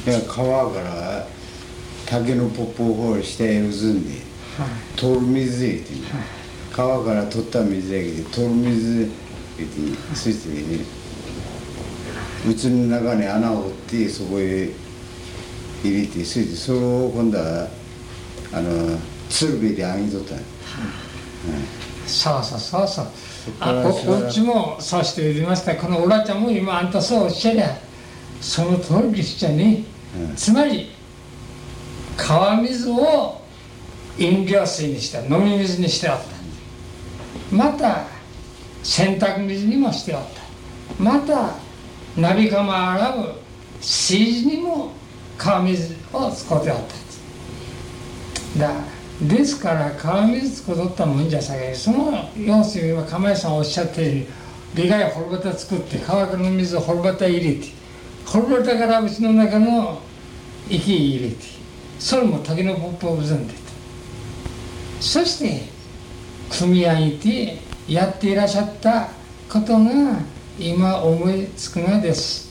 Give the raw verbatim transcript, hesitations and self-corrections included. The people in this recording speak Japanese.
いや川から竹のポップを掘りして渦んで、はい、取る水入れてね、はい、川から取った水だけで取る水入れてね、そしてね渦の中に穴を掘ってそこへ入れて、それでそれを今度はあの鶴瓶で揚げとった、はい、 そうそうそうそう、あ こ, こっちもそうして言いました。このおらちゃんも今あんたそうおっしゃりゃその通りでしたね、うん、つまり川水を飲料水にして飲み水にしておった、また洗濯水にもしておった、またナビカマ洗う水にも川水を使っておった。だですから川水使ったもんじゃさけ、その要するに今釜井さんおっしゃったようにでかい掘り端作って川からの水を掘り端入れて、掘り端からうちの中の息入れて、それも竹のポップを渦んでた。そして組み上げてやっていらっしゃったことが今思いつくがです。